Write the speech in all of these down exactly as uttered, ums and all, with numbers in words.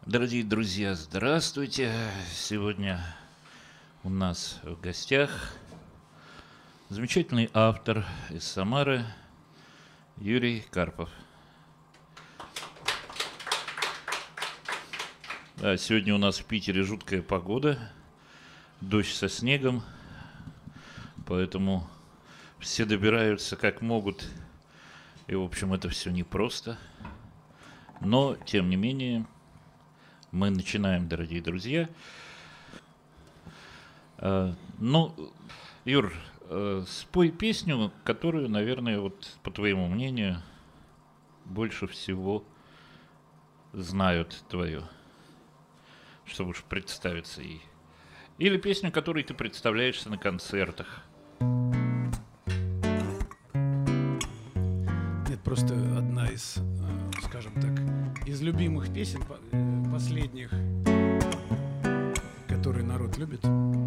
Дорогие друзья, здравствуйте! Сегодня у нас в гостях замечательный автор из Самары Юрий Карпов. Да, сегодня у нас в Питере жуткая погода, дождь со снегом, поэтому все добираются как могут, и, в общем, это все непросто. Но, тем не менее, мы начинаем, дорогие друзья. А, ну, Юр, а, спой песню, которую, наверное, вот по твоему мнению, больше всего знают твою, чтобы уж представиться ей. Или песню, которой ты представляешься на концертах. Это просто одна из, скажем так, из любимых песен последних, которые народ любит.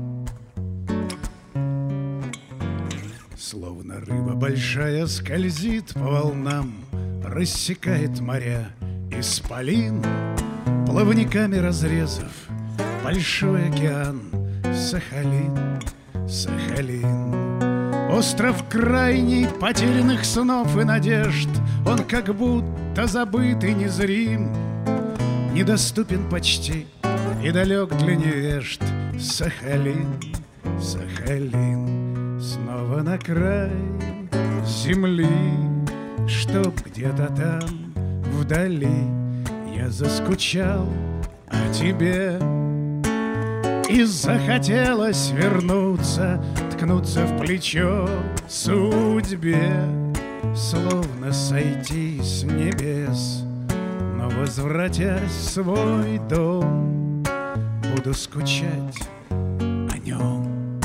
Словно рыба большая скользит по волнам, рассекает моря исполин, плавниками разрезав большой океан. Сахалин, Сахалин, остров крайний потерянных снов и надежд. Он как будто забыт и незрим, недоступен почти и далек для невежд. Сахалин, Сахалин, снова на край земли, чтоб где-то там вдали я заскучал о тебе. И захотелось вернуться, ткнуться в плечо судьбе, словно сойти с небес. Но, возвратясь в свой дом, буду скучать о нем.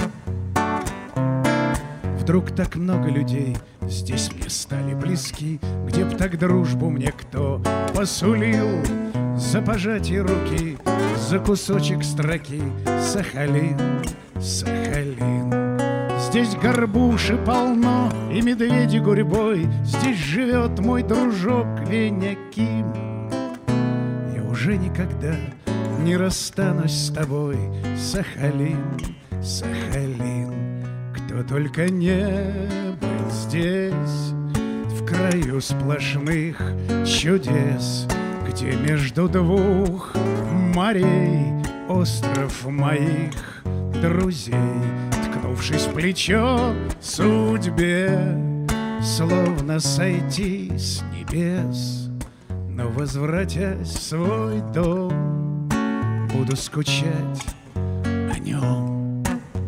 Вдруг так много людей здесь мне стали близки, где б так дружбу мне кто посулил за пожатие руки, за кусочек строки. Сахалин, Сахалин, здесь горбуши полно и медведи гурьбой. Здесь живет мой дружок Веня Ким. Я уже никогда не расстанусь с тобой. Сахалин, Сахалин, кто только не был здесь, в краю сплошных чудес, где между двух морей остров моих друзей. Ткнувшись в плечо судьбе, словно сойти с небес. Но, возвратясь в свой дом, буду скучать о нем.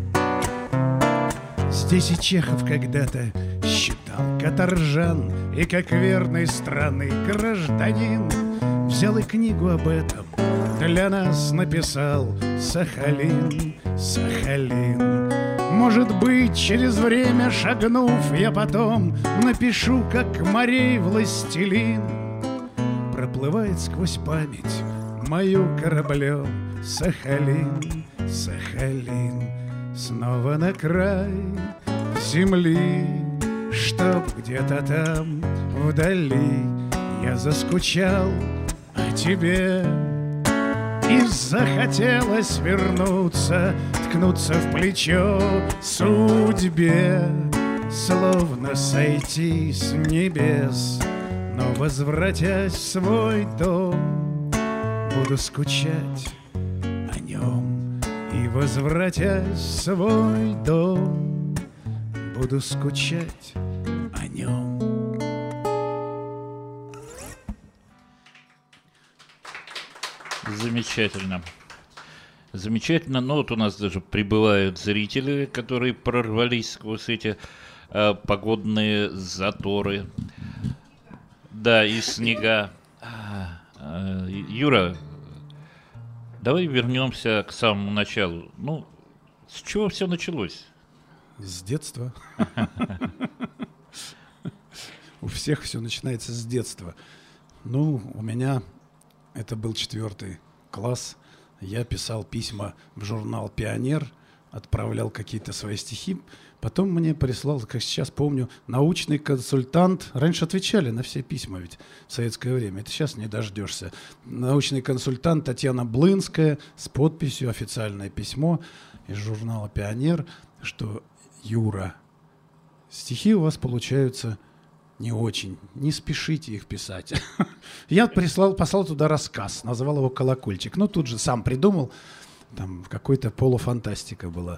Здесь и Чехов когда-то считал каторжан, и как верный страны гражданин взял и книгу об этом для нас написал. Сахалин, Сахалин, может быть, через время шагнув, я потом напишу, как морей властелин. Проплывает сквозь память мою кораблем Сахалин, Сахалин, снова на край земли, чтоб где-то там вдали я заскучал о тебе. И захотелось вернуться, ткнуться в плечо судьбе, словно сойти с небес. Но, возвратясь в свой дом, буду скучать о нем. И, возвратясь в свой дом, буду скучать о нем. Замечательно. Замечательно. Ну, вот у нас даже прибывают зрители, которые прорвались сквозь эти э, погодные заторы. Да, и снега. Э, Юра, давай вернемся к самому началу. Ну, с чего все началось? С детства. У всех все начинается с детства. Ну, у меня это был четвертый класс. Я писал письма в журнал «Пионер». отправлял какие-то свои стихи. Потом мне прислал, как сейчас помню, научный консультант. Раньше отвечали на все письма ведь в советское время. Это сейчас не дождешься. Научный консультант Татьяна Блынская с подписью, официальное письмо из журнала «Пионер», что «Юра, стихи у вас получаются не очень, не спешите их писать». Я прислал, послал туда рассказ, назвал его «Колокольчик». Ну, тут же сам придумал, там какой-то полуфантастика была.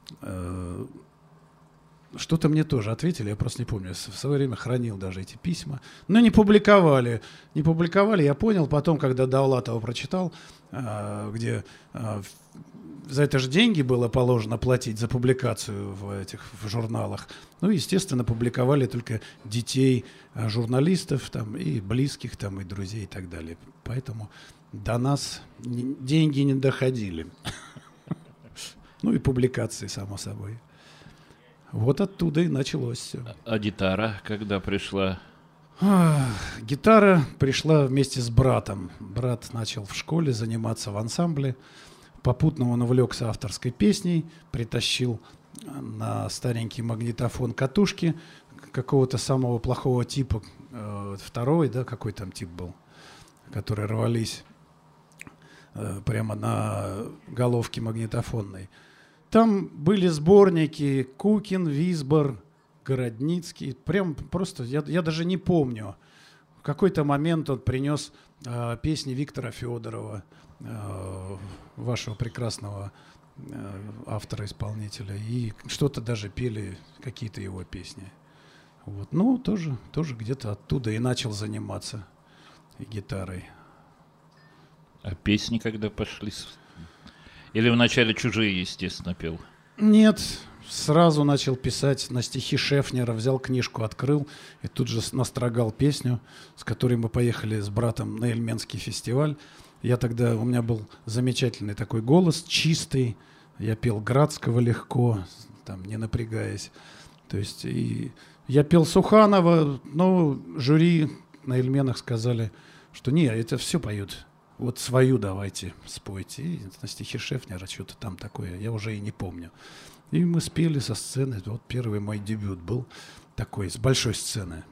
Что-то мне тоже ответили, я просто не помню. В свое время хранил даже эти письма. Но не публиковали. Не публиковали, я понял. Потом, когда Довлатова прочитал, где за это же деньги было положено платить за публикацию в этих в журналах. Ну, естественно, публиковали только детей журналистов там, и близких, там, и друзей и так далее. Поэтому до нас деньги не доходили. Ну и публикации, само собой. Вот оттуда и началось все. А гитара когда пришла? А, гитара пришла вместе с братом. Брат начал в школе заниматься в ансамбле. Попутно он увлекся авторской песней, притащил на старенький магнитофон катушки какого-то самого плохого типа, э, второй, да, какой там тип был, которые рвались э, прямо на головке магнитофонной. Там были сборники Кукин, Висбор, Городницкий. Прям просто, я, я даже не помню. В какой-то момент он принес э, песни Виктора Федорова, э, вашего прекрасного э, автора-исполнителя. И что-то даже пели, какие-то его песни. Вот. Ну, тоже, тоже где-то оттуда и начал заниматься гитарой. А песни когда пошли? Или вначале чужие, естественно, пел? Нет, сразу начал писать на стихи Шефнера, взял книжку, открыл и тут же настрогал песню, с которой мы поехали с братом на Ельменский фестиваль. Я тогда, у меня был замечательный такой голос, чистый, я пел Градского легко, там, не напрягаясь. То есть и я пел Суханова, но жюри на Ельменах сказали, что не, это все поют. Вот свою давайте спойте. И на стихи Шефнера что-то там такое, я уже и не помню. И мы спели со сцены. Вот первый мой дебют был такой, с большой сцены.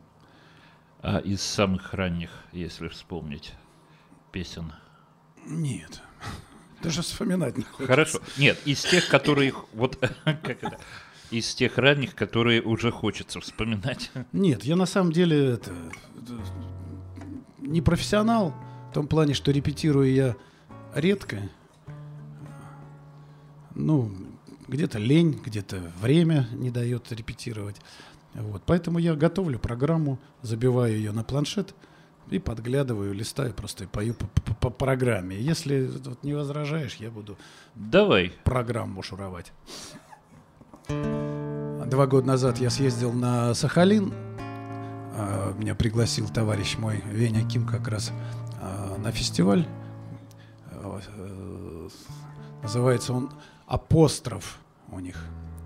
А из самых ранних, если вспомнить, песен? Нет. Даже вспоминать не хочется. Хорошо. Нет, из тех, которые... Вот, как это? Из тех ранних, которые уже хочется вспоминать. Нет, я на самом деле это, не профессионал. В том плане, что репетирую я редко. Ну, где-то лень, где-то время не дает репетировать. Вот. Поэтому я готовлю программу, забиваю ее на планшет и подглядываю, листаю, просто и пою по, по, по программе. Если вот, не возражаешь, я буду Давай. программу шуровать. Два года назад я съездил на Сахалин. Меня пригласил товарищ мой Веня Ким как раз на фестиваль. Называется он «Апостроф» у них.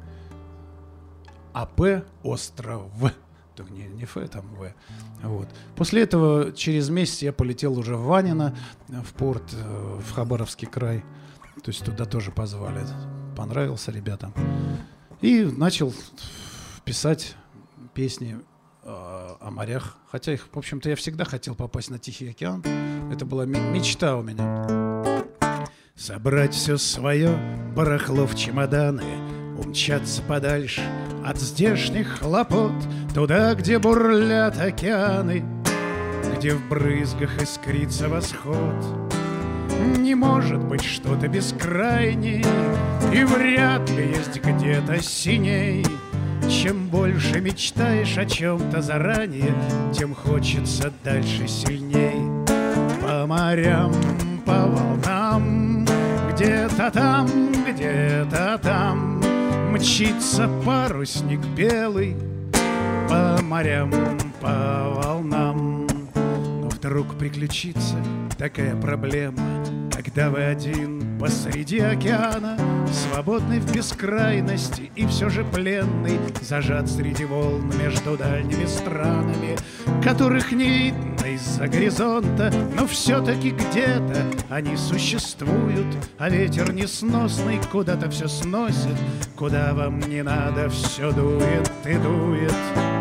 АП остров. Не, не Ф, там В. Вот. После этого через месяц я полетел уже в Ванино, в порт, в Хабаровский край. То есть туда тоже позвали. Понравился ребятам. И начал писать песни о морях. Хотя их, в общем-то, я всегда хотел попасть на Тихий океан. Это была мечта у меня. Собрать все свое барахло в чемоданы, умчаться подальше от здешних хлопот, туда, где бурлят океаны, где в брызгах искрится восход. Не может быть что-то бескрайней, и вряд ли есть где-то синей. Чем больше мечтаешь о чем-то заранее, тем хочется дальше сильней. По морям, по волнам, где-то там, где-то там мчится парусник белый. По морям, по волнам. Но вдруг приключится такая проблема, как когда вы один посреди океана, свободный в бескрайности и все же пленный, зажат среди волн между дальними странами, которых не видно из-за горизонта, но все-таки где-то они существуют, а ветер несносный куда-то все сносит, куда вам не надо, все дует и дует.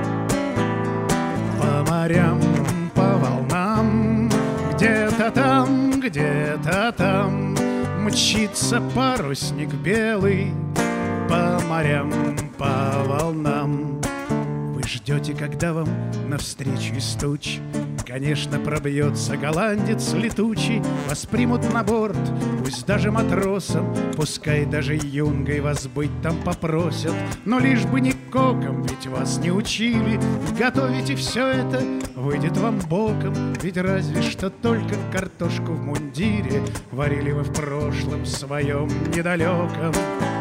По морям, по волнам, где-то там, где-то там мчится парусник белый. По морям, по волнам. Вы ждете, когда вам навстречу из туч, конечно, пробьется голландец летучий, вас примут на борт, пусть даже матросом, пускай даже юнгой вас быть там попросят, но лишь бы не коком, ведь вас не учили, готовите все это, выйдет вам боком, ведь разве что только картошку в мундире варили вы в прошлом своем недалеком.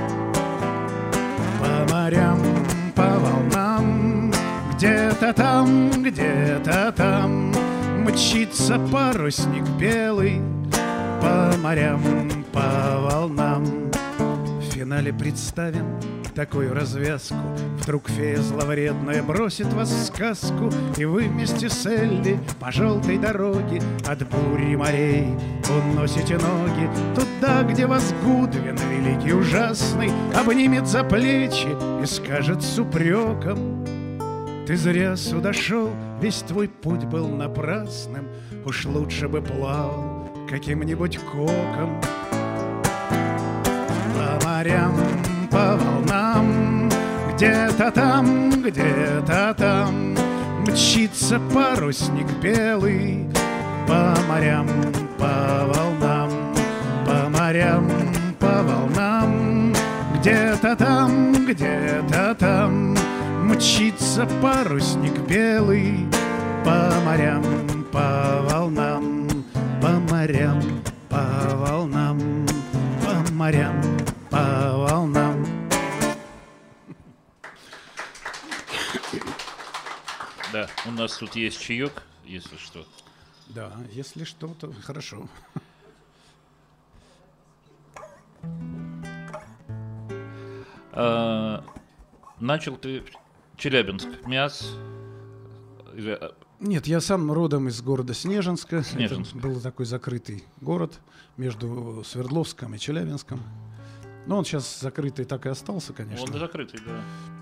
По морям, по волнам, где-то там, где-то там мчится парусник белый. По морям, по волнам. В финале представим такую развязку. Вдруг фея зловредная бросит вас в сказку, и вы вместе с Элли по желтой дороге от бури морей уносите ноги туда, где вас Гудвин, великий ужасный, обнимет за плечи и скажет с упреком: ты зря сюда шел, весь твой путь был напрасным, уж лучше бы плавал каким-нибудь коком. По морям, по волнам, где-то там, где-то там мчится парусник белый. По морям, по волнам, по морям, по волнам, где-то там, где-то там мчится парусник белый. По морям, по волнам, по морям, по волнам, по морям, по волнам. Да, у нас тут есть чаек, если что. Да, если что, то хорошо. А, начал ты Челябинск, Миасс? Или... Нет, я сам родом из города Снежинска. Снежинск. Это был такой закрытый город между Свердловском и Челябинском. Но он сейчас закрытый так и остался, конечно. Он закрытый, да.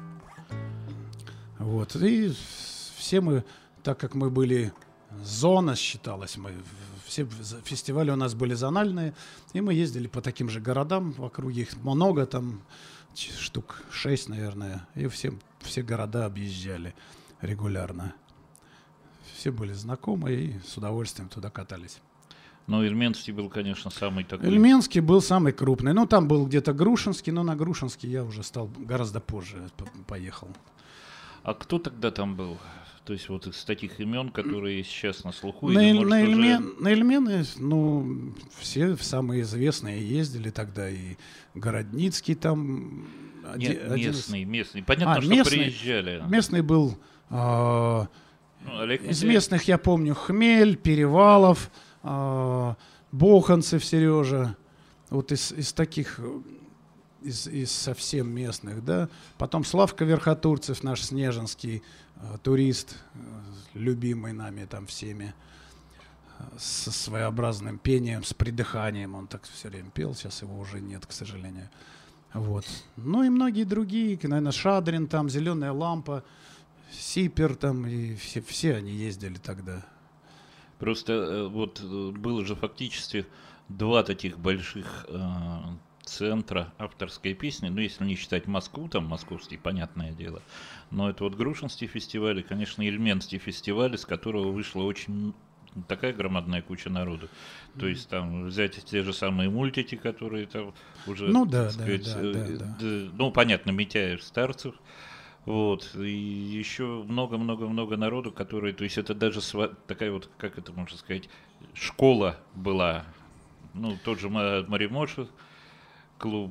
Вот. И все мы, так как мы были, зона считалась, мы, все фестивали у нас были зональные, и мы ездили по таким же городам, в округе их много, там штук шесть, наверное, и все, все города объезжали регулярно. Все были знакомы и с удовольствием туда катались. Но Ильменский был, конечно, самый такой... Ильменский был самый крупный. Ну, там был где-то Грушинский, но на Грушинский я уже стал гораздо позже поехал. А кто тогда там был? То есть вот из таких имен, которые сейчас на слуху? На, или, Иль, может, на, Ильмен, уже... на Ильмены, ну, все самые известные ездили тогда. И Городницкий там... Нет, один, местный, один... местный. Понятно, а, что местный, приезжали. Местный был... Э, ну, Олег из местных я помню Хмель, Перевалов, э, Боханцев Сережа. Вот из, из таких... Из, из совсем местных, да. Потом Славка Верхотурцев, наш снежинский э, турист, э, любимый нами там всеми, э, со своеобразным пением, с придыханием. Он так все время пел, сейчас его уже нет, к сожалению. Вот. Ну и многие другие, наверное, Шадрин там, Зеленая лампа, Сипер там, и все, все они ездили тогда. Просто э, вот было же фактически два таких больших... Э, центра авторской песни, ну, если не считать Москву, там, московский, понятное дело, но это вот Грушинский фестиваль и, конечно, Ильменский фестиваль, из которого вышла очень такая громадная куча народу. То есть там взять те же самые мультики, которые там уже, ну, да, так сказать, да, да, да, да. Да, ну, понятно, Митяев, Старцев, вот, и еще много-много-много народу, которые, то есть это даже сва- такая вот, как это можно сказать, школа была, ну, тот же Маримоша, клуб,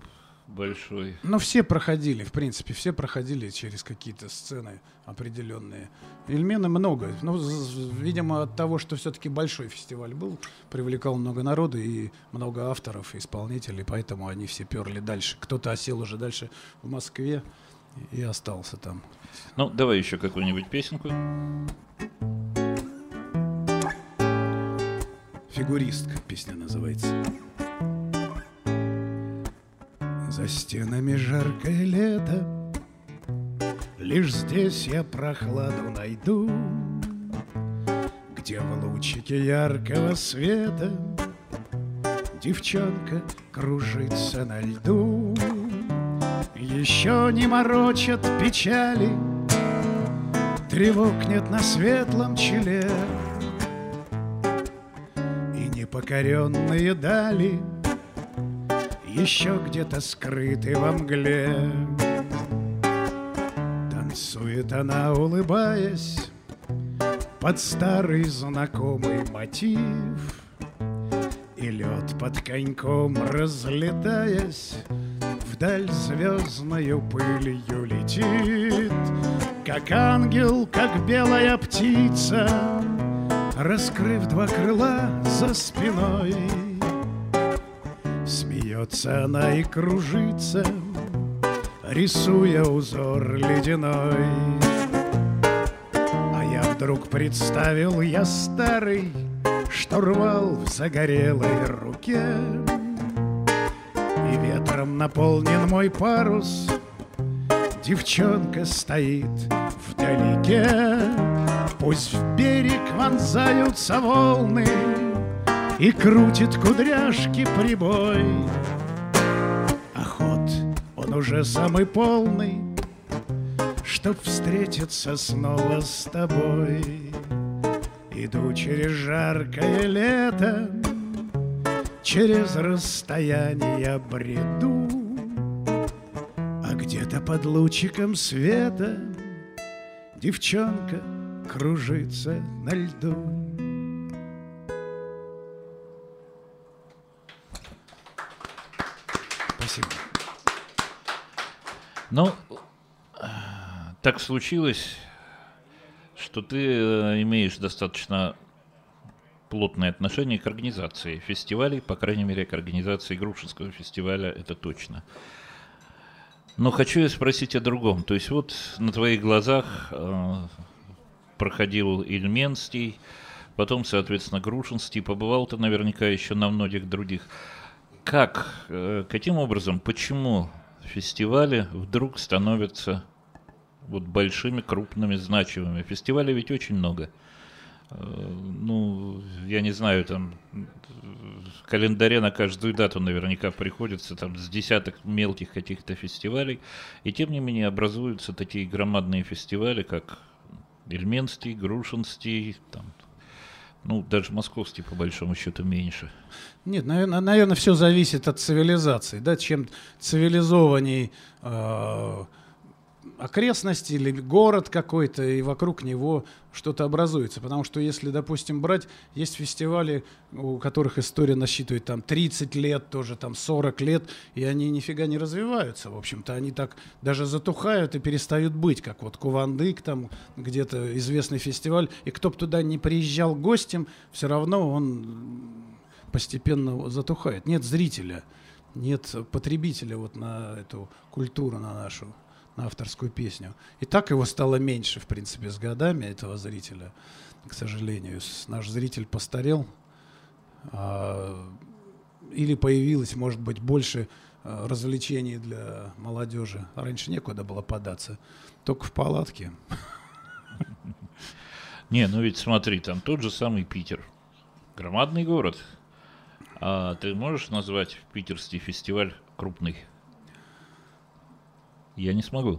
большой. Ну, все проходили, в принципе, все проходили через какие-то сцены определенные. Ильмена много. Ну, видимо, от того, что все-таки большой фестиваль был, привлекал много народу и много авторов, исполнителей, поэтому они все перли дальше. Кто-то осел уже дальше в Москве и остался там. Ну, давай еще какую-нибудь песенку. «Фигуристка» песня называется. За стенами жаркое лето, лишь здесь я прохладу найду, где в лучике яркого света девчонка кружится на льду. Еще не морочат печали, тревог нет на светлом челе, и непокоренные дали еще где-то скрыты во мгле. Танцует она, улыбаясь, под старый знакомый мотив, и лед под коньком, разлетаясь, вдаль звездною пылью летит, как ангел, как белая птица, раскрыв два крыла за спиной. Смеется она и кружится, рисуя узор ледяной. А я вдруг представил, я старый, что рвал в загорелой руке, и ветром наполнен мой парус, девчонка стоит вдалеке. Пусть в берег вонзаются волны и крутит кудряшки прибой, а ход он уже самый полный, чтоб встретиться снова с тобой. Иду через жаркое лето, через расстояние бреду, а где-то под лучиком света девчонка кружится на льду. Спасибо. Ну, так случилось, что ты имеешь достаточно плотное отношение к организации фестивалей, по крайней мере, к организации Грушинского фестиваля, это точно. Но хочу я спросить о другом. То есть вот на твоих глазах э, проходил Ильменский, потом, соответственно, Грушинский, побывал ты наверняка еще на многих других. Как, э, каким образом, почему фестивали вдруг становятся вот большими, крупными, значимыми? Фестивалей ведь очень много. Э, ну, я не знаю, там в календаре на каждую дату наверняка приходится там с десяток мелких каких-то фестивалей, и тем не менее образуются такие громадные фестивали, как Ильменский, Грушинский, там, ну, даже московский, по большому счету, меньше. Нет, наверное, наверное, все зависит от цивилизации. Да? Чем цивилизованней э, окрестности или город какой-то, и вокруг него что-то образуется. Потому что если, допустим, брать, есть фестивали, у которых история насчитывает там тридцать лет, тоже там сорок лет, и они нифига не развиваются. В общем-то, они так даже затухают и перестают быть, как вот Кувандык, там где-то известный фестиваль. И кто бы туда не приезжал гостем, все равно он постепенно затухает. Нет зрителя, нет потребителя вот на эту культуру, на нашу, на авторскую песню. И так его стало меньше, в принципе, с годами, этого зрителя, к сожалению. Наш зритель постарел, а, или появилось, может быть, больше а, развлечений для молодежи. Раньше некуда было податься, только в палатке. Не, ну ведь смотри, там тот же самый Питер. Громадный город. А ты можешь назвать питерский фестиваль крупный? Я не смогу.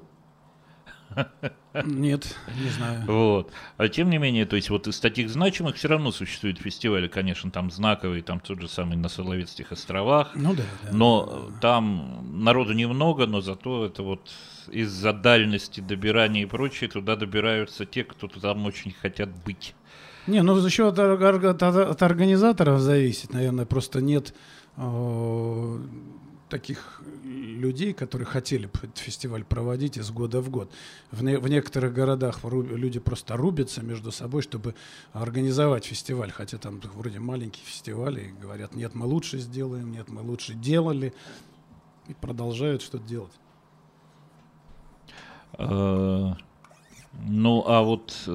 Нет, не знаю. Вот. А тем не менее, то есть вот из таких значимых все равно существуют фестивали, конечно, там знаковые, там тот же самый на Соловецких островах. Ну да, да. Но там народу немного, но зато это вот из-за дальности добирания и прочее туда добираются те, кто там очень хотят быть. Не, ну еще от, от, от организаторов зависит, наверное, просто нет э, таких людей, которые хотели бы этот фестиваль проводить из года в год. В, не, в некоторых городах люди просто рубятся между собой, чтобы организовать фестиваль, хотя там вроде маленькие фестивали, и говорят, нет, мы лучше сделаем, нет, мы лучше делали, и продолжают что-то делать. Ну, а вот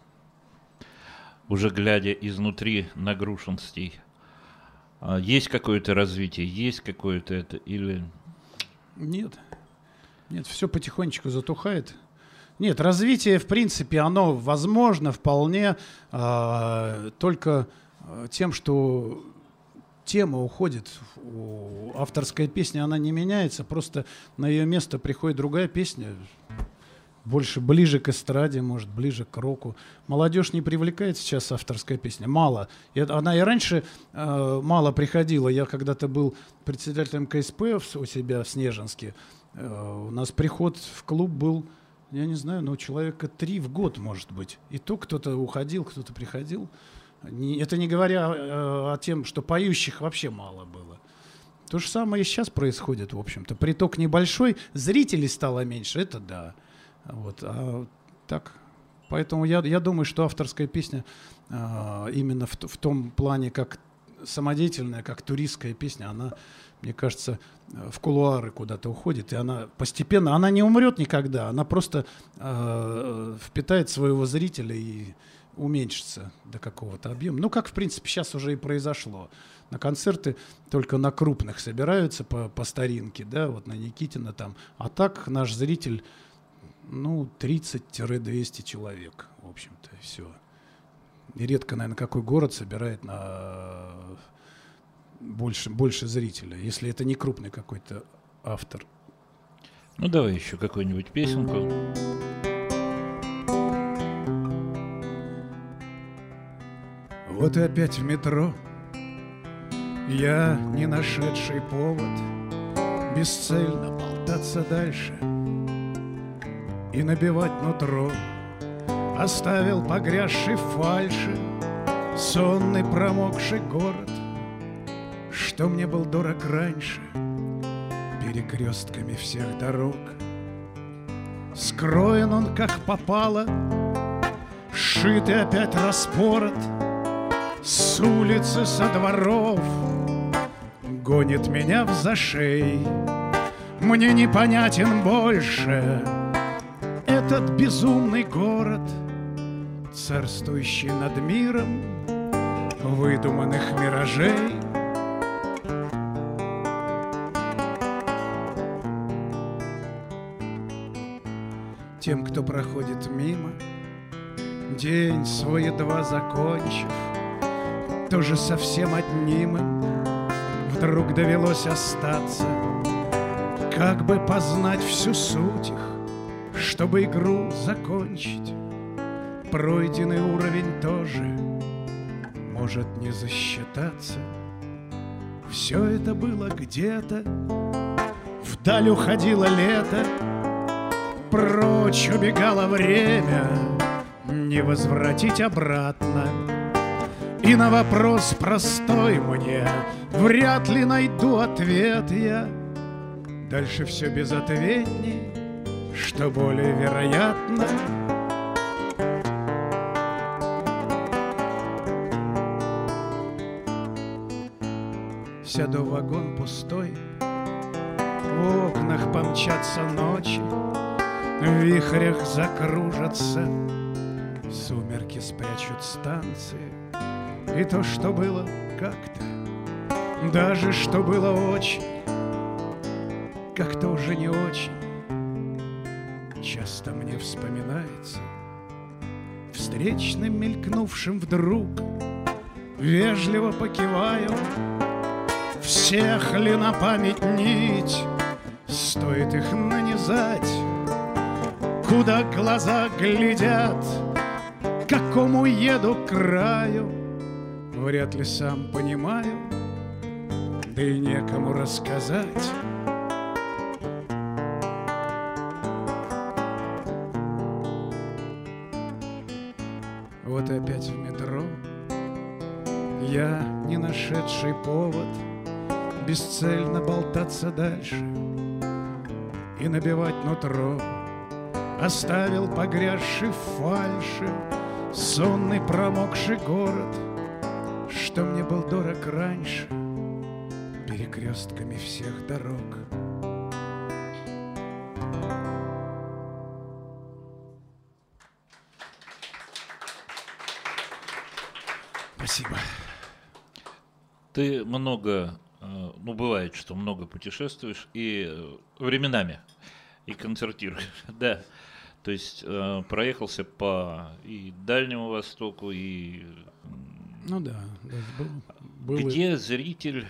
уже глядя изнутри на Грушинский, есть какое-то развитие, есть какое-то это или... Нет, нет, все потихонечку затухает. Нет, развитие, в принципе, оно возможно вполне а, только тем, что тема уходит. Авторская песня, она не меняется, просто на ее место приходит другая песня, больше ближе к эстраде, может, ближе к року. Молодежь не привлекает сейчас авторская песня. Мало. И она и раньше э, мало приходила. Я когда-то был председателем ка эс пэ у себя в Снежинске. Э, у нас приход в клуб был, я не знаю, ну, человека три в год, может быть. И то кто-то уходил, кто-то приходил. Не, это не говоря э, о том, что поющих вообще мало было. То же самое и сейчас происходит, в общем-то. Приток небольшой, зрителей стало меньше, это да. Вот, а так, поэтому я, я думаю, что авторская песня а, именно в, в том плане, как самодеятельная, как туристская песня, она, мне кажется, в кулуары куда-то уходит, и она постепенно, она не умрет никогда, она просто а, впитает своего зрителя и уменьшится до какого-то объема. Ну, как, в принципе, сейчас уже и произошло. На концерты только на крупных собираются по, по старинке, да, вот на Никитина там, а так наш зритель... Ну, тридцать-двести человек, в общем-то, и все. И редко, наверное, какой город собирает на больше, больше зрителя, если это не крупный какой-то автор. Ну, давай еще какую-нибудь песенку. Вот и опять в метро я, не нашедший повод бесцельно болтаться дальше и набивать нутро, оставил погрязший в фальши сонный промокший город, что мне был дорог раньше перекрестками всех дорог. Скроен он как попало, сшит и опять распорот, с улицы, со дворов гонит меня в зашей. Мне непонятен больше этот безумный город, царствующий над миром выдуманных миражей. Тем, кто проходит мимо, день свой едва закончив, тоже совсем одним им вдруг довелось остаться, как бы познать всю суть их, чтобы игру закончить. Пройденный уровень тоже может не засчитаться. Все это было где-то, вдаль уходило лето, прочь убегало время, не возвратить обратно. И на вопрос простой мне вряд ли найду ответ я. Дальше все безответней, что более вероятно. Сяду в вагон пустой, в окнах помчатся ночи, в вихрях закружатся, сумерки спрячут станции. И то, что было как-то, даже что было очень, как-то уже не очень часто мне вспоминается. Встречным мелькнувшим вдруг вежливо покиваю. Всех ли на память нить стоит их нанизать? Куда глаза глядят, к какому еду краю, вряд ли сам понимаю, да и некому рассказать. Вот и опять в метро я, не нашедший повод бесцельно болтаться дальше и набивать нутро. Оставил погрязший в фальши сонный промокший город, что мне был дорог раньше перекрестками всех дорог. Спасибо. Ты много, ну бывает, что много путешествуешь и временами, и концертируешь, да. То есть э, проехался по и Дальнему Востоку, и... Ну да. да был, был где и... зритель...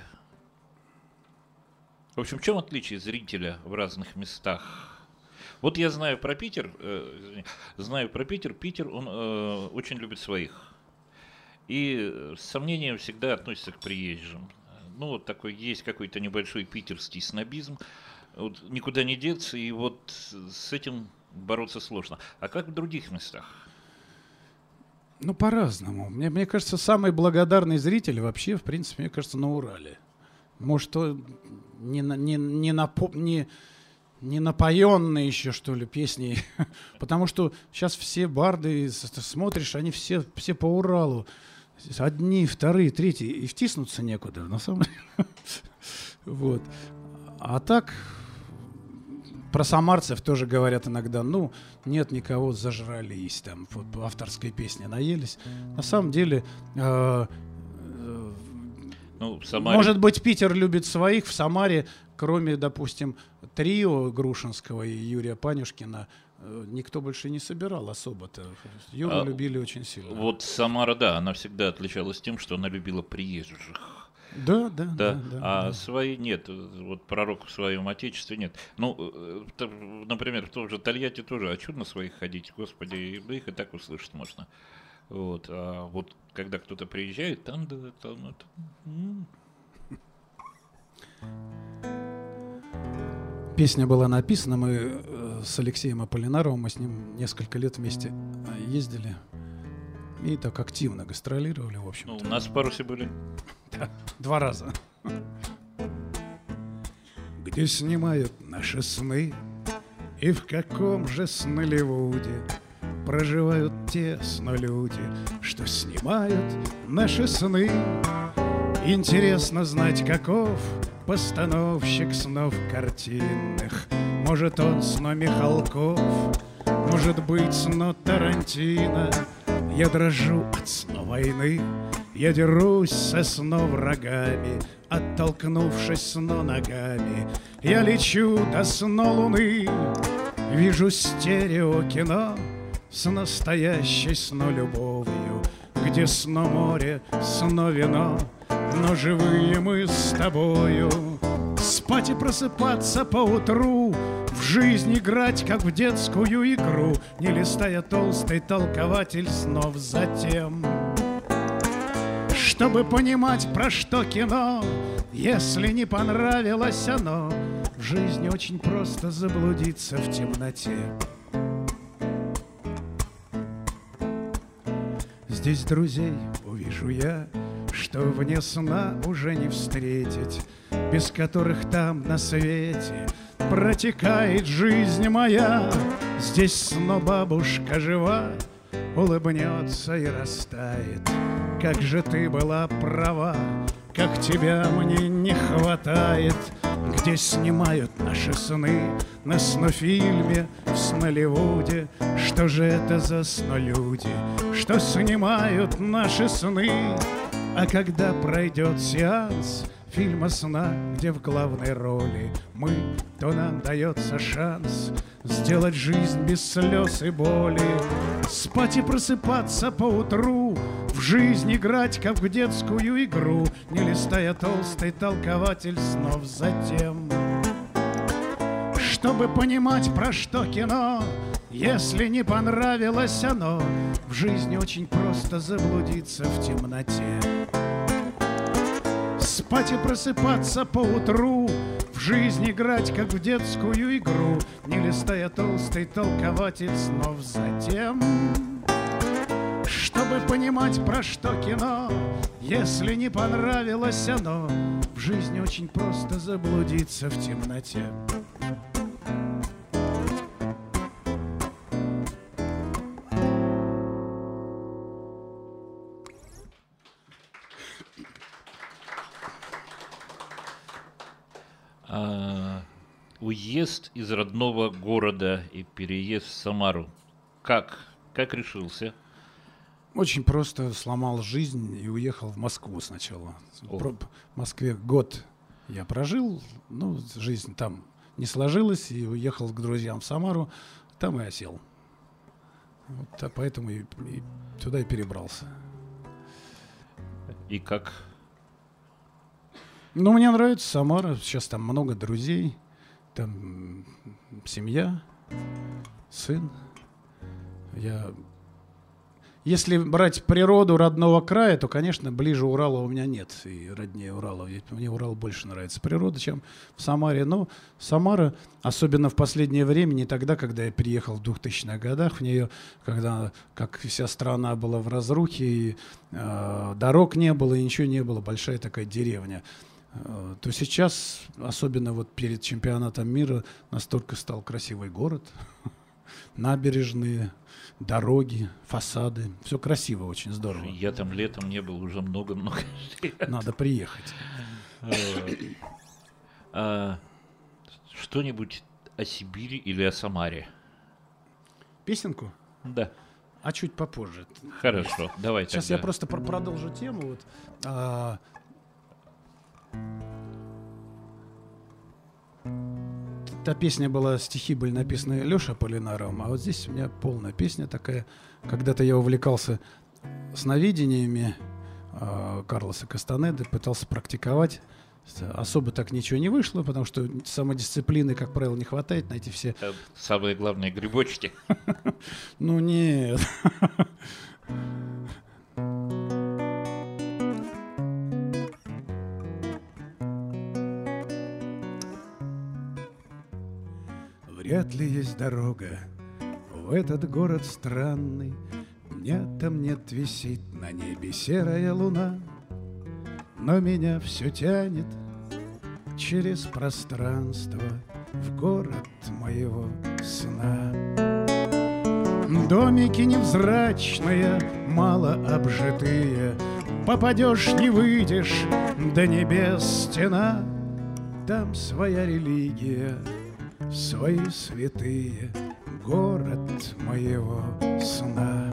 В общем, в чем отличие зрителя в разных местах? Вот я знаю про Питер, э, извини, знаю про Питер. Питер, он э, очень любит своих. И с сомнением всегда относится к приезжим. Ну, вот такой есть какой-то небольшой питерский снобизм. Вот никуда не деться, и вот с этим бороться сложно. А как в других местах? Ну, по-разному. Мне, мне кажется, самый благодарный зритель вообще, в принципе, мне кажется, на Урале. Может, то не, не, не, напо, не, не напоенные еще, что ли, песни. Потому что сейчас все барды, смотришь, они все, все по Уралу. Одни, вторые, третьи. И втиснуться некуда, на самом деле. Вот. А так... Про самарцев тоже говорят иногда, ну, нет никого, зажрались, там, вот, авторской песни наелись. На самом деле, э, э, ну, в Самаре... может быть, Питер любит своих, в Самаре, кроме, допустим, трио Грушинского и Юрия Панюшкина, э, никто больше не собирал особо-то. Юру а, любили очень сильно. Вот Самара, да, она всегда отличалась тем, что она любила приезжих. Да, да, да. да, да. А да. свои нет. Вот пророк в своем отечестве нет. Ну, например, в том же Тольятти тоже. А что на своих ходить, господи, да их и так услышать можно. Вот. А вот когда кто-то приезжает, там, да, там, это... Песня была написана, мы с Алексеем Аполлинаровым, мы с ним несколько лет вместе ездили. И так активно гастролировали, в общем-то. Ну, у нас в Парусе были. Да, два раза. Где снимают наши сны, и в каком же Снолливуде проживают те снолюди, что снимают наши сны. Интересно знать, каков постановщик снов картинных. Может, он сно Михалков, может быть, сно Тарантино. Я дрожу от сно войны, я дерусь со сно врагами, оттолкнувшись сно ногами. Я лечу до сно луны, вижу стереокино с настоящей сно любовью, где сно море, сно вино, но живые мы с тобою. Спать и просыпаться поутру, в жизнь играть, как в детскую игру, не листая толстый толкователь снов затем. Чтобы понимать, про что кино, если не понравилось оно, в жизни очень просто заблудиться в темноте. Здесь друзей увижу я, что вне сна уже не встретить, без которых там на свете протекает жизнь моя. Здесь сно бабушка жива, улыбнется и растает. Как же ты была права, как тебя мне не хватает. Где снимают наши сны, на снофильме в Снолливуде. Что же это за снолюди, что снимают наши сны? А когда пройдет сеанс фильма сна, где в главной роли мы, то нам дается шанс сделать жизнь без слез и боли. Спать и просыпаться поутру, в жизнь играть, как в детскую игру, не листая толстый толкователь снов затем. Чтобы понимать, про что кино, если не понравилось оно, в жизни очень просто заблудиться в темноте. Спать и просыпаться поутру, в жизнь играть, как в детскую игру, не листая толстый толкователь снов затем. чтобы понимать, про что кино. Если не понравилось оно, в жизни очень просто заблудиться в темноте. А, уезд из родного города и переезд в Самару. Как? Как решился? Очень просто сломал жизнь и уехал в Москву сначала. О. Про- В Москве год я прожил, ну, жизнь там не сложилась, и уехал к друзьям в Самару, там и осел. Вот, а поэтому и, и туда и перебрался. И как? Ну, мне нравится Самара, сейчас там много друзей, там семья, сын. Я... Если брать природу родного края, то, конечно, ближе Урала у меня нет, и роднее Урала. Ведь мне Урал больше нравится природа, чем в Самаре. Но Самара, особенно в последнее время, не тогда, когда я приехал в двухтысячных годах в нее, когда, как вся страна была в разрухе, и э, дорог не было, и ничего не было, большая такая деревня, э, то сейчас, особенно вот перед чемпионатом мира, настолько стал красивый город, набережные, дороги, фасады. Все красиво, очень здорово. Я там летом не был уже много-много лет. Надо приехать. А, что-нибудь о Сибири или о Самаре? Песенку? Да. А чуть попозже. Хорошо, давай Сейчас тогда. я просто про- продолжу тему. Вот. А, Та песня была, стихи были написаны Лешей Полинаровым, а вот здесь у меня полная песня такая. Когда-то я увлекался сновидениями э, Карлоса Кастанеды, пытался практиковать. Особо так ничего не вышло, потому что самодисциплины, как правило, не хватает на эти все... Э, Самые главные грибочки. Ну нет. Вряд ли есть дорога в этот город странный. Дня там нет, висит на небе серая луна, но меня все тянет через пространство в город моего сна. Домики невзрачные, мало обжитые, попадешь, не выйдешь, до небес стена. Там своя религия, свои святые, город моего сна.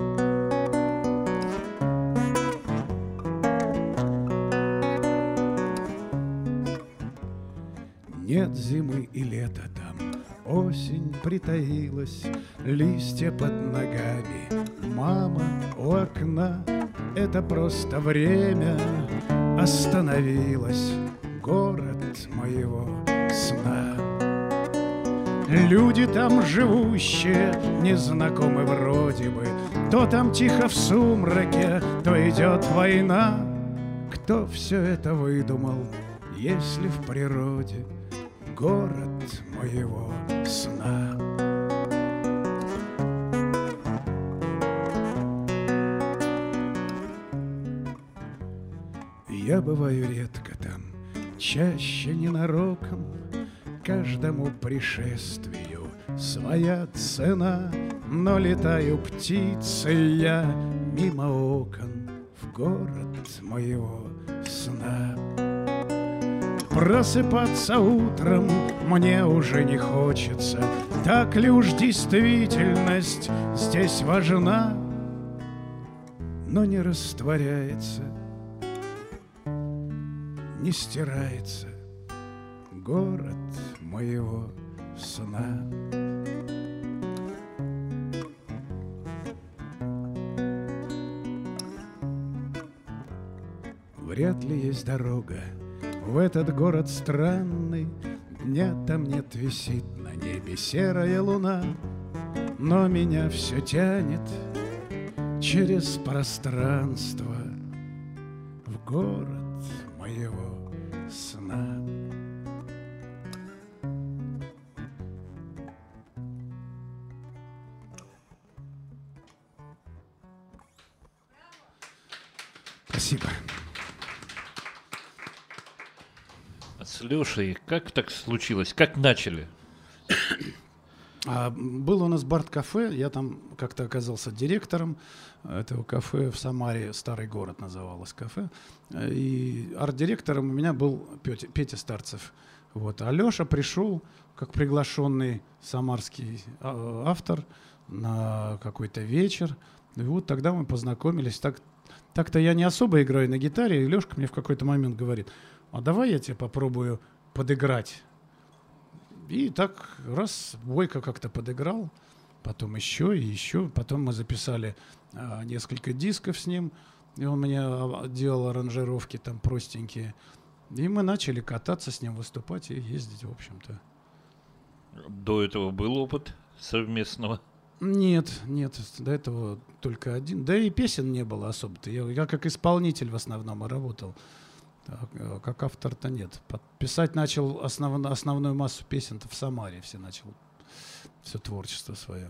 Нет зимы и лета там, осень притаилась, листья под ногами, мама у окна. Это просто время остановилось, город моего сна. Люди там живущие, незнакомы вроде бы, то там тихо в сумраке, то идет война. Кто все это выдумал, если в природе город моего сна? Я бываю редко там, чаще ненароком. Каждому пришествию своя цена, но летаю птицей я мимо окон в город моего сна. Просыпаться утром мне уже не хочется, так ли уж действительность здесь важна? Но не растворяется, не стирается город моего сна. Вряд ли есть дорога в этот город странный, дня там нет, висит на небе серая луна, но меня все тянет через пространство в город моего сна. Спасибо. С Лешей как так случилось? Как начали? А, было у нас Барт-кафе, я там как-то оказался директором этого кафе в Самаре, Старый город называлось кафе, и арт-директором у меня был Петя, Петя Старцев. Вот. А Леша пришел как приглашенный самарский автор на какой-то вечер, и вот тогда мы познакомились. Так, так-то я не особо играю на гитаре, и Лешка мне в какой-то момент говорит: а давай я тебе попробую подыграть. И так раз Бойко как-то подыграл, потом еще и еще. Потом мы записали а, несколько дисков с ним, и он мне делал аранжировки там простенькие. И мы начали кататься с ним, выступать и ездить, в общем-то. До этого был опыт совместного? Нет, нет, до этого только один. Да и песен не было особо-то. Я, я как исполнитель в основном и работал. А как автор-то нет. Писать начал основ, основную массу песен-то в Самаре. Все начал все творчество свое.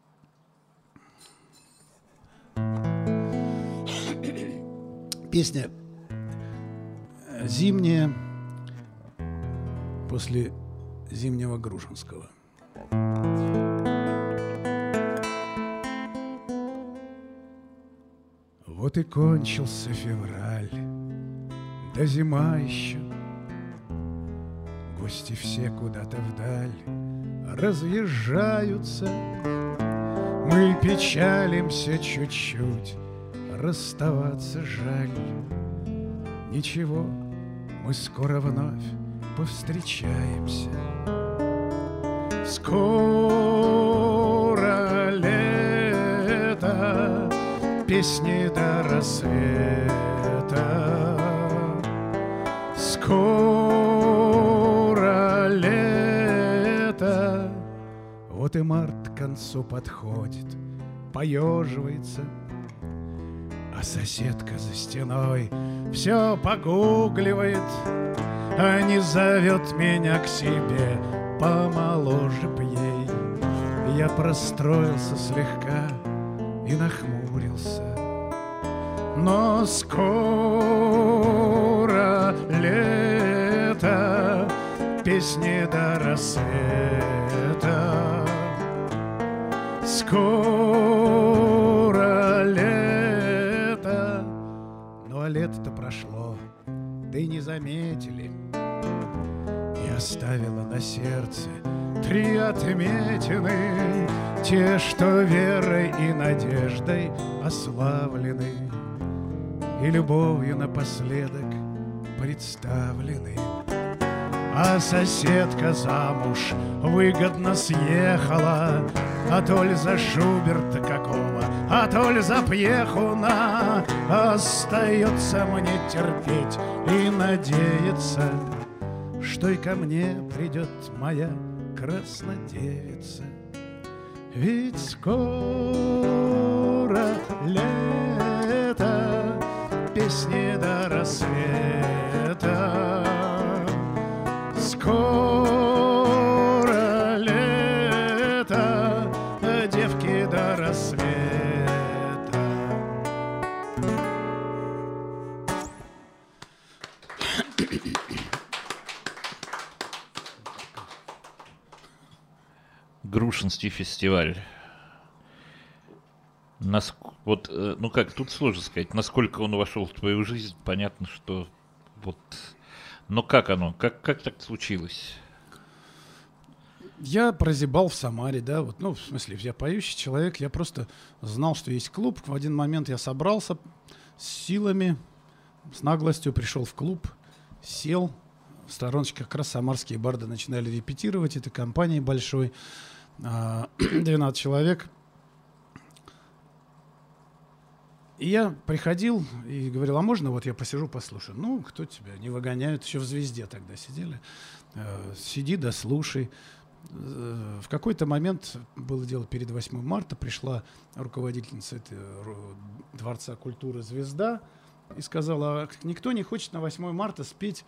Песня зимняя после зимнего Грушинского. Вот и кончился февраль, да зима еще. Гости все куда-то вдаль разъезжаются. Мы печалимся чуть-чуть, расставаться жаль. Ничего, мы скоро вновь повстречаемся. Скоро лето, песни до рассвета. Скоро лето, вот и март к концу подходит, поеживается, а соседка за стеной все погугливает, а не зовет меня к себе, помоложе б ей. Я простроился слегка и нахмурился, но скоро лето, песни до рассвета. Скоро лето, ну а лето-то прошло, да и не заметили. И оставила на сердце три отметины, те, что верой и надеждой ославлены, и любовью напоследок представлены. А соседка замуж выгодно съехала, а то ли за Шуберта какого, а то ли за Пьехуна. Остается мне терпеть и надеяться, что и ко мне придет моя краснодевица. Ведь скоро лето, песни до рассвета. Скоро лето, девки до рассвета. Грушинский фестиваль. Нас, вот, ну как, тут сложно сказать, насколько он вошел в твою жизнь. Понятно, что вот. Но как оно? Как, как так случилось? Я прозябал в Самаре, да, вот, ну, в смысле, я поющий человек, я просто знал, что есть клуб. В один момент я собрался с силами, с наглостью пришел в клуб, сел. В стороночке как раз самарские барды начинали репетировать, это компанией большой, двенадцать человек. И я приходил и говорил: а можно вот я посижу, послушаю? Ну, кто тебя не выгоняет, еще в «Звезде» тогда сидели. Сиди да слушай. В какой-то момент, было дело перед восьмым марта, пришла руководительница этого Дворца культуры «Звезда» и сказала: а никто не хочет на восьмое марта спеть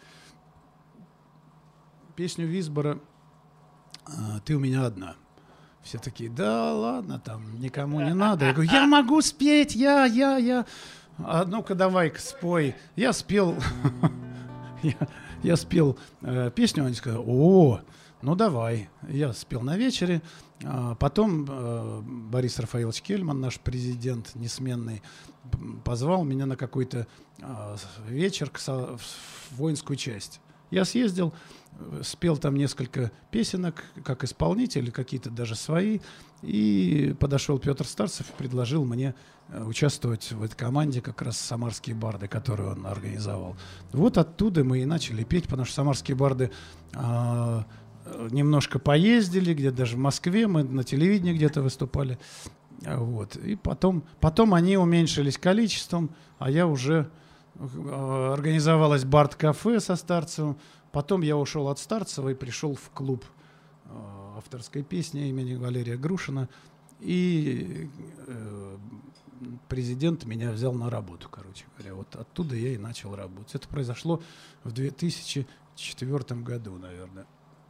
песню Висбора «Ты у меня одна». Все такие: да ладно, там никому не надо. Я говорю: я могу спеть, я, я, я. а ну-ка давай-ка спой. Я спел, я, я спел э, песню, они сказали, о, ну давай. Я спел на вечере. А потом э, Борис Рафаилович Кельман, наш президент несменный, позвал меня на какой-то э, вечер к со, в воинскую часть. Я съездил, спел там несколько песенок, как исполнитель, какие-то даже свои. И подошел Петр Старцев и предложил мне участвовать в этой команде, как раз «Самарские барды», которую он организовал. Вот оттуда мы и начали петь, потому что «Самарские барды» э, немножко поездили, где даже в Москве, мы на телевидении где-то выступали. Вот. И потом, потом они уменьшились количеством, а я уже... Организовалось бард-кафе со Старцевым. Потом я ушел от Старцева и пришел в клуб э, авторской песни имени Валерия Грушина. И э, президент меня взял на работу, короче говоря. Вот оттуда я и начал работать. Это произошло в две тысячи четвёртом году, наверное.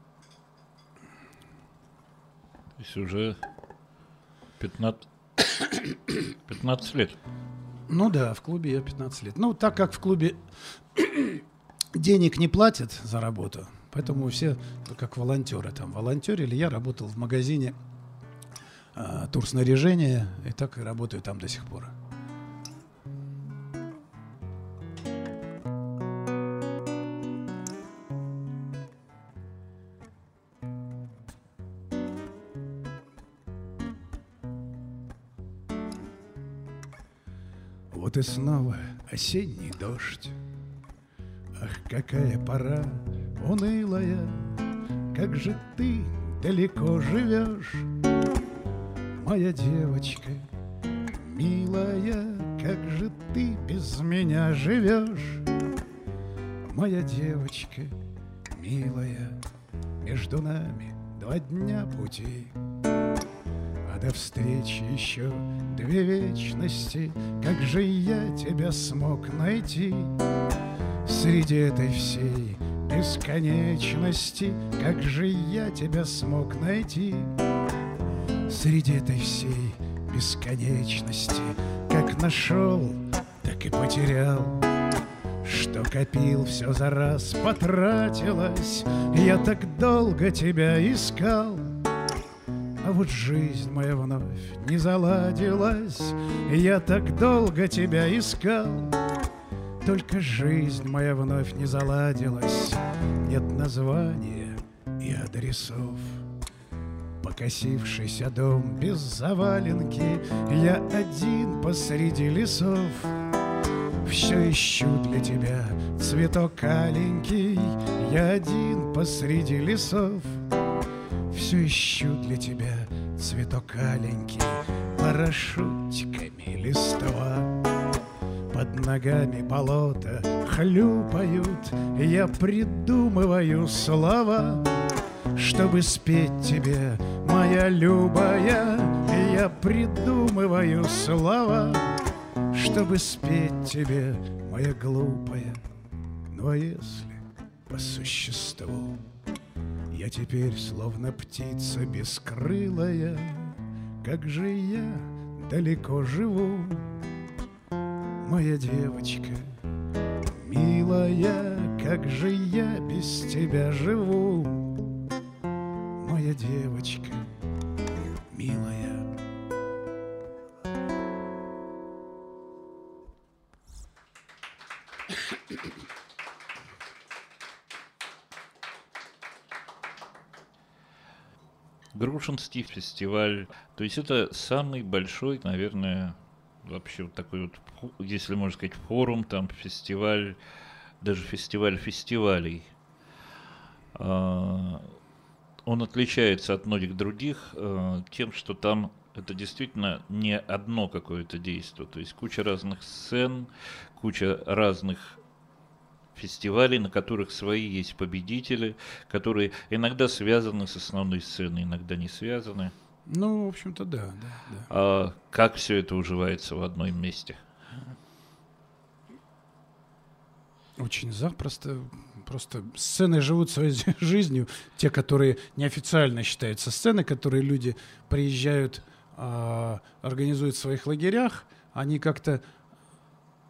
То есть уже пятнадцать, пятнадцать лет. Ну да, в клубе я пятнадцать лет. Ну, так как в клубе денег не платят за работу, поэтому все как волонтеры там волонтерили. Я работал в магазине э, турснаряжения, и так и работаю там до сих пор. Вот и снова осенний дождь. Ах, какая пора унылая, как же ты далеко живешь, моя девочка милая, как же ты без меня живешь, моя девочка милая. Между нами два дня пути, а до встречи еще две вечности. Как же я тебя смог найти среди этой всей бесконечности? Как же я тебя смог найти среди этой всей бесконечности? Как нашел, так и потерял, что копил, все за раз потратилось. Я так долго тебя искал, а вот жизнь моя вновь не заладилась. Я так долго тебя искал, только жизнь моя вновь не заладилась. Нет названия и адресов, покосившийся дом без заваленки. Я один посреди лесов, все ищу для тебя цветок аленький. Я один посреди лесов, все ищу для тебя цветок аленький. Парашютиками листва, под ногами болото хлюпают. Я придумываю слова, чтобы спеть тебе, моя любая. Я придумываю слова, чтобы спеть тебе, моя глупая. Ну а если по существу я теперь словно птица бескрылая, как же я далеко живу, моя девочка милая. Как же я без тебя живу, моя девочка милая. Грушинский фестиваль, то есть это самый большой, наверное, вообще вот такой вот, если можно сказать, форум, там фестиваль, даже фестиваль фестивалей. Он отличается от многих других тем, что там это действительно не одно какое-то действие, то есть куча разных сцен, куча разных фестивалей, на которых свои есть победители, которые иногда связаны с основной сценой, иногда не связаны. Ну, в общем-то, да, да, да. А как все это уживается в одном месте? Очень запросто. Просто сцены живут своей жизнью. Те, которые неофициально считаются сцены, которые люди приезжают, а, организуют в своих лагерях, они как-то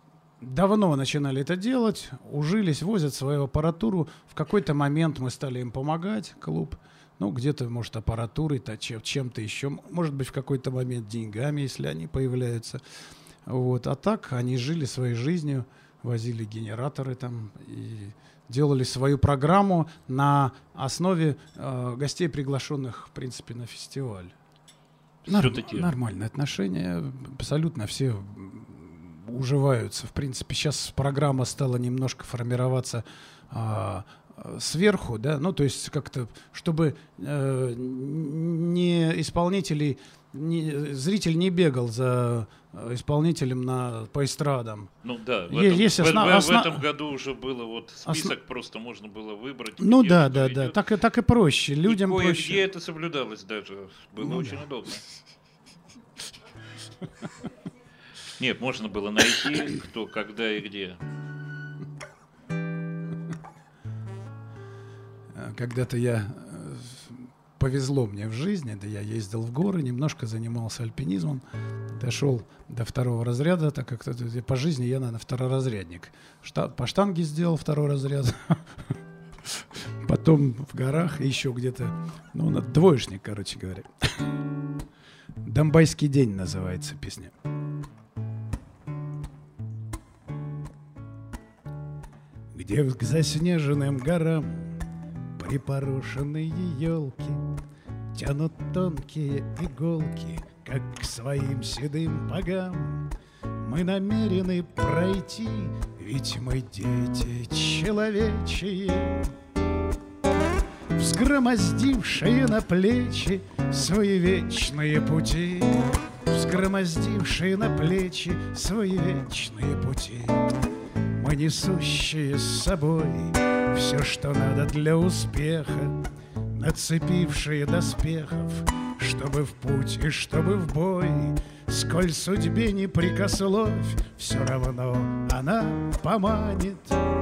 давно начинали это делать, ужились, возят свою аппаратуру. В какой-то момент мы стали им помогать, клуб. Ну, где-то, может, аппаратурой, то, чем-то еще. Может быть, в какой-то момент деньгами, если они появляются. Вот. А так они жили своей жизнью, возили генераторы там и делали свою программу на основе э, гостей, приглашенных, в принципе, на фестиваль. Норм, нормальные отношения, абсолютно все уживаются. В принципе, сейчас программа стала немножко формироваться а, сверху, да, ну, то есть как-то, чтобы э, не исполнителей, не, зритель не бегал за исполнителем на, по эстрадам. Ну да, в, е- этом, основ... в, в, основ... в этом году уже было вот список, Основ... просто можно было выбрать. Ну да, да, да, так, и, так и проще, людям и проще. Кое-где это соблюдалось даже, было ну, очень да. удобно. Нет, можно было найти, кто, когда и где. Когда-то я... Повезло мне в жизни, да, я ездил в горы, немножко занимался альпинизмом, дошел до второго разряда, так как по жизни я, наверное, второразрядник. Шта- по штанге сделал второй разряд, потом в горах и еще где-то, ну, двоечник, короче говоря. «Донбайский день» называется песня. Где к заснеженным горам припорошенные елки тянут тонкие иголки, как к своим седым богам. Мы намерены пройти, ведь мы дети человечьи, взгромоздившие на плечи свои вечные пути, взгромоздившие на плечи свои вечные пути. Мы несущие с собой все, что надо для успеха, нацепившие доспехов, чтобы в путь и чтобы в бой. Сколь судьбе не прикословь, все равно она поманит.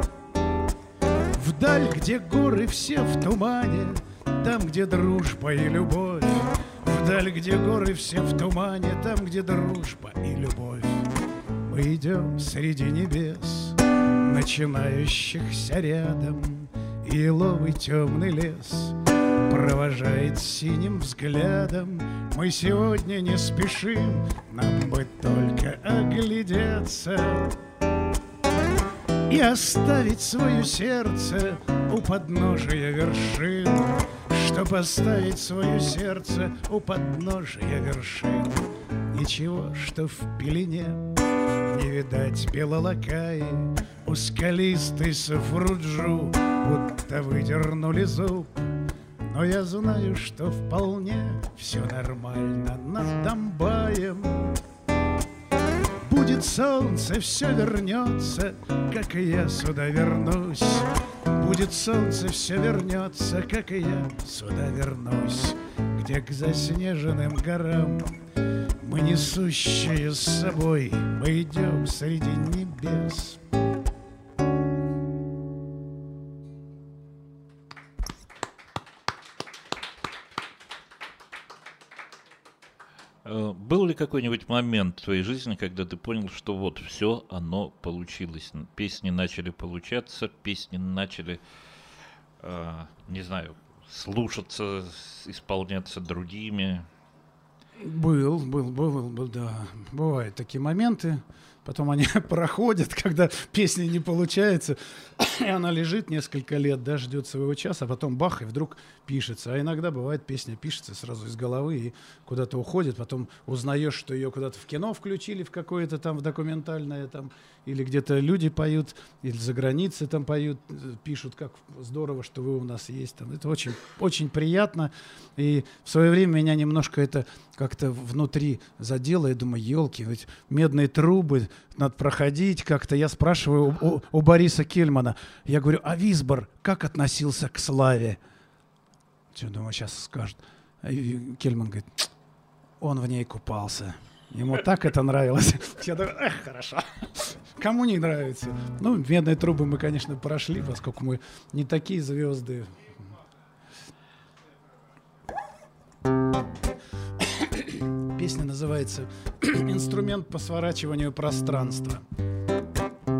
Вдаль, где горы все в тумане, там, где дружба и любовь. Вдаль, где горы все в тумане, там, где дружба и любовь. Мы идем среди небес, начинающихся рядом, и еловый темный лес провожает синим взглядом. Мы сегодня не спешим, нам бы только оглядеться и оставить свое сердце у подножия вершин, чтоб оставить свое сердце у подножия вершин. Ничего, что в пелене не видать белолакаи, у скалистой Сафруджу будто выдернули зуб. Но я знаю, что вполне все нормально над Донбаем. Будет солнце, все вернется, как и я сюда вернусь. Будет солнце, все вернется, как и я сюда вернусь. Где к заснеженным горам мы несущие с собой, мы идем среди небес. Был ли какой-нибудь момент в твоей жизни, когда ты понял, что вот все, оно получилось, песни начали получаться, песни начали, э, не знаю, слушаться, исполняться другими? Был, был, был, был, да. Бывают такие моменты. Потом они проходят, когда песня не получается, и она лежит несколько лет, да, ждет своего часа, а потом бах, и вдруг пишется. А иногда бывает, песня пишется сразу из головы и куда-то уходит, потом узнаешь, что ее куда-то в кино включили, в какое-то там, в документальное, там, или где-то люди поют, или за границей там поют, пишут, как здорово, что вы у нас есть. Там. Это очень, очень приятно. И в свое время меня немножко это как-то внутри задело. Я думаю, елки, ведь медные трубы, надо проходить как-то. Я спрашиваю у, у, у Бориса Кельмана, я говорю, а Висбор как относился к славе? Что, думаю, сейчас скажет. И Кельман говорит, он в ней купался. Ему так это нравилось. Я думаю, эх, хорошо. Кому не нравится? Ну, медные трубы мы, конечно, прошли, поскольку мы не такие звезды. Песня называется «Инструмент по сворачиванию пространства».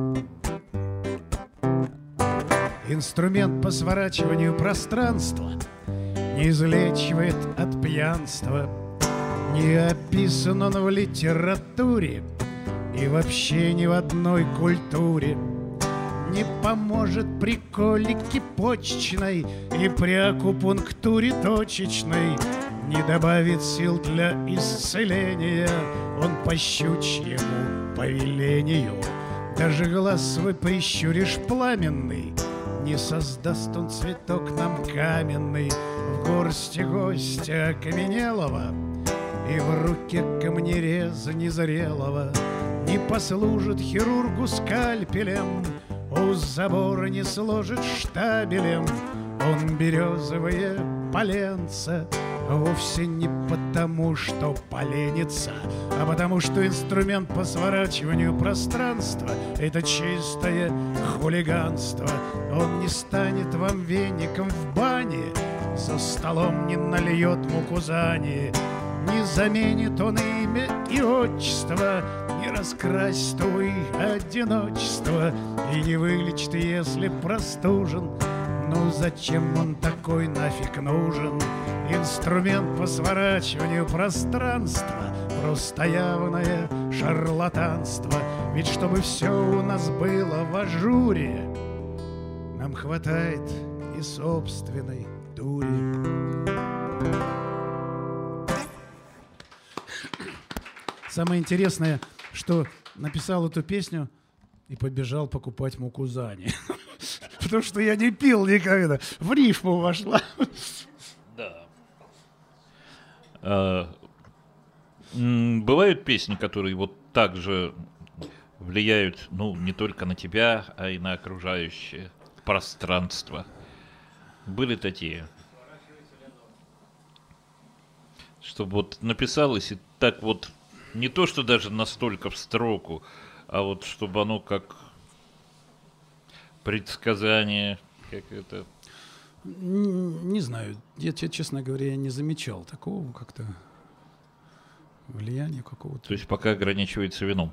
Инструмент по сворачиванию пространства не излечивает от пьянства. Не описан он в литературе и вообще ни в одной культуре. Не поможет при колике почечной и при акупунктуре точечной. Не добавит сил для исцеления он по щучьему повелению. Даже глаз свой прищуришь пламенный, не создаст он цветок нам каменный. В горсти гостя окаменелого и в руке камнереза незрелого не послужит хирургу скальпелем, у забора не сложит штабелем он березовые поленца. Вовсе не потому, что поленится, а потому, что инструмент по сворачиванию пространства — это чистое хулиганство. Он не станет вам веником в бане, за столом не нальет мукузани. Не заменит он имя и отчество, не раскрасит, увы, одиночество, и не вылечит, если простужен. Ну зачем он такой нафиг нужен? Инструмент по сворачиванию пространства — просто явное шарлатанство. Ведь чтобы все у нас было в ажуре, нам хватает и собственной дури. Самое интересное, что написал эту песню и побежал покупать мукузани. Потому что я не пил никогда. В рифму вошла. Да. А, м, бывают песни, которые вот так же влияют, ну, не только на тебя, а и на окружающее пространство. Были такие? Чтобы вот написалось и так вот, не то, что даже настолько в строку, а вот чтобы оно как предсказание, как это... Не, не знаю. Я, честно говоря, я не замечал такого как-то влияния какого-то. То есть пока ограничивается вином?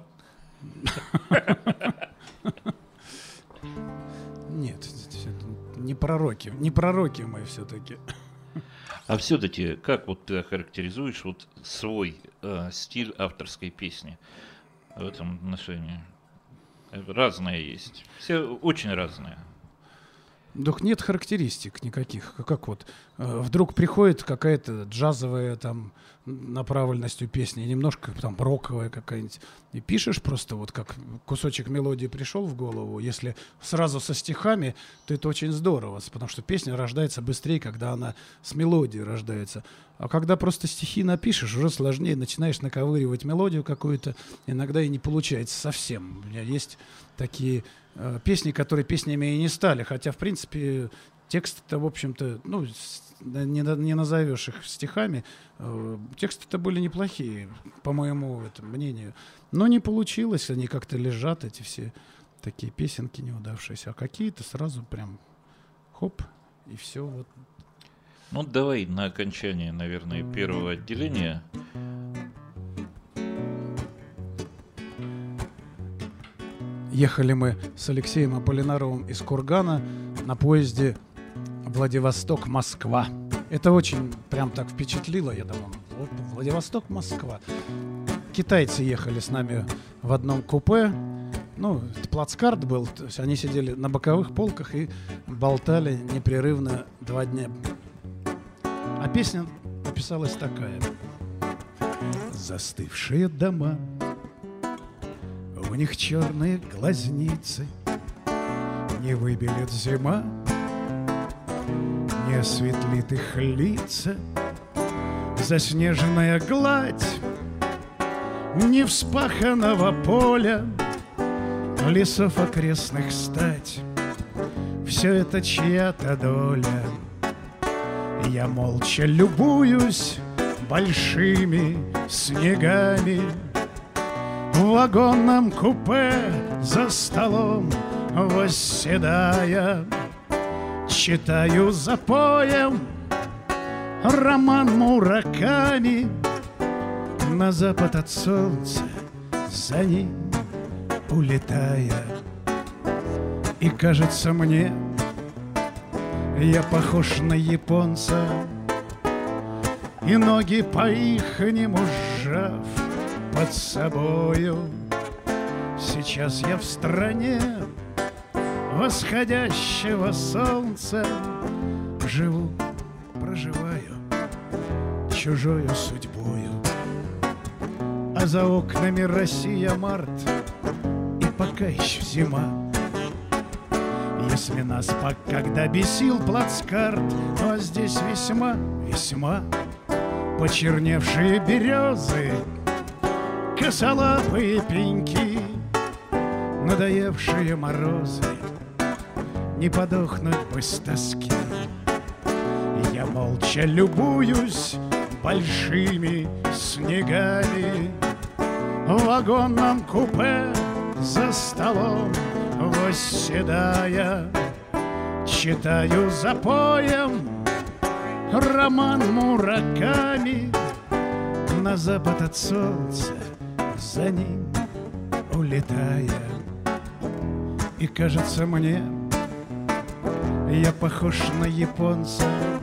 Нет, не пророки. Не пророки мы все-таки. А все-таки, как вот ты охарактеризуешь вот свой э, стиль авторской песни в этом отношении? Разные есть. Все очень разные. Doch нет характеристик никаких. Как вот э, вдруг приходит какая-то джазовая там направленность у песни, немножко там роковая какая-нибудь, и пишешь просто вот как кусочек мелодии пришел в голову. Если сразу со стихами, то это очень здорово, потому что песня рождается быстрее, когда она с мелодией рождается. А когда просто стихи напишешь, уже сложнее, начинаешь наковыривать мелодию какую-то, иногда и не получается совсем. У меня есть такие э, песни, которые песнями и не стали, хотя, в принципе, тексты-то, в общем-то, ну, не, не назовешь их стихами, э, тексты-то были неплохие, по моему этому мнению. Но не получилось, они как-то лежат, эти все такие песенки неудавшиеся, а какие-то сразу прям хоп, и все вот. Ну, давай на окончание, наверное, первого отделения. Ехали мы с Алексеем Аполлинаровым из Кургана на поезде Владивосток-Москва. Это очень прям так впечатлило, я думаю, вот Владивосток-Москва. Китайцы ехали с нами в одном купе. Ну, плацкарт был, то есть они сидели на боковых полках и болтали непрерывно два дня. А песня написалась такая. Застывшие дома, у них черные глазницы, не выбелит зима, не осветлит их лица. Заснеженная гладь невспаханного поля, лесов окрестных стать, все это чья-то доля. Я молча любуюсь большими снегами в вагонном купе за столом восседая. Читаю за поем роман Мураками. На запад от солнца за ним улетая. И кажется мне, Я похож на японца, и ноги по-ихнему сжав под собою. Сейчас я в стране восходящего солнца, живу, проживаю чужою судьбою. А за окнами Россия март, и пока еще зима. Если нас пока когда бесил плацкарт, ну а здесь весьма, весьма почерневшие березы, косолапые пеньки, надоевшие морозы, не подохнуть бы с тоски. Я молча любуюсь большими снегами в вагонном купе за столом восседая, читаю запоем роман Мураками. На запад от солнца за ним улетая. И кажется мне, я похож на японца,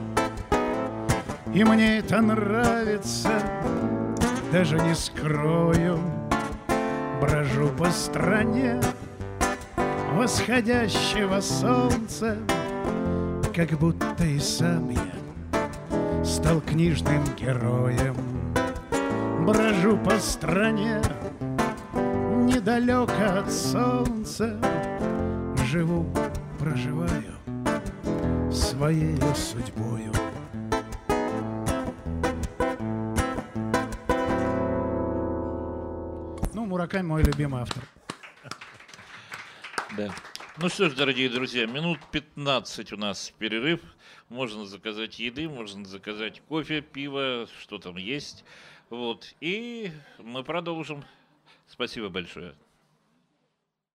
и мне это нравится, даже не скрою. Брожу по стране восходящего солнца, как будто и сам я стал книжным героем. Брожу по стране недалеко от солнца, живу, проживаю своей судьбою. Ну, Мураками мой любимый автор. Да. Ну что ж, дорогие друзья, минут пятнадцать у нас перерыв. Можно заказать еды, можно заказать кофе, пиво, что там есть. Вот. И мы продолжим. Спасибо большое.